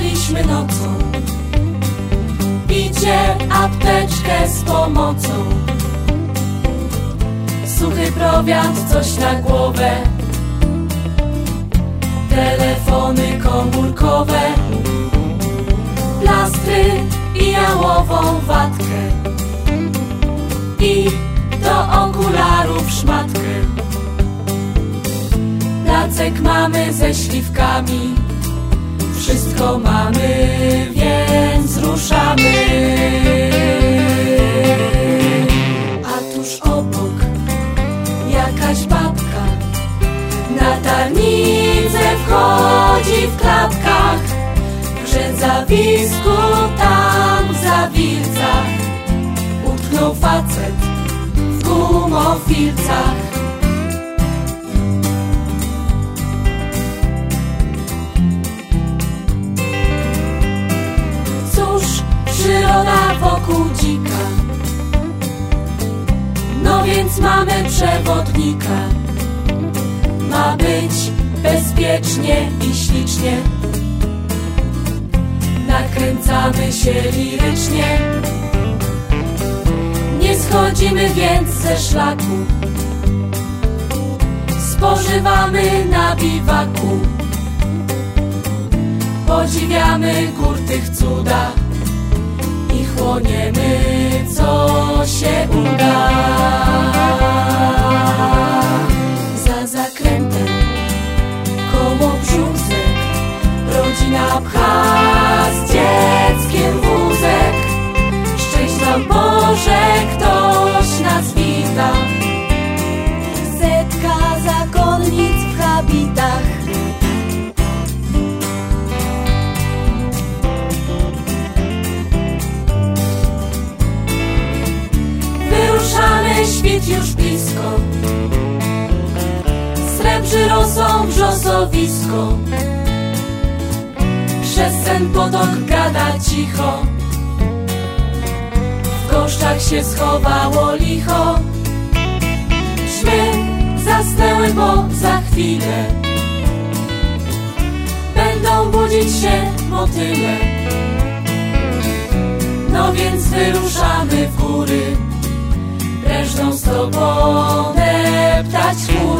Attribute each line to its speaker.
Speaker 1: Wstaliśmy nocą, picie apteczkę z pomocą. Suchy prowiant, coś na głowę, telefony komórkowe, plastry i jałową watkę i do okularów szmatkę. Placek mamy ze śliwkami, wszystko mamy, więc ruszamy. A tuż obok jakaś babka na tarnicę wchodzi w klapkach. W Brzęzawisku tam w Zawilcach utknął facet w gumofilcach. Przyroda wokół dzika, no więc mamy przewodnika. Ma być bezpiecznie i ślicznie, nakręcamy się lirycznie. Nie schodzimy więc ze szlaku, spożywamy na biwaku. Podziwiamy gór tych cuda i chłoniemy, co się uda. Za zakrętem koło Brzózek rodzina pcha z dzieckiem wózek. Szczęść wam Boże, ktoś nas wita. Setka zakonnic w habitach. Świt już blisko, srebrzy rosą wrzosowisko. Przez ten potok gada cicho, w koszczach się schowało licho. Ćmy zasnęły, bo za chwilę będą budzić się motyle. No więc wyruszamy w góry, prężną stopą deptać chmur.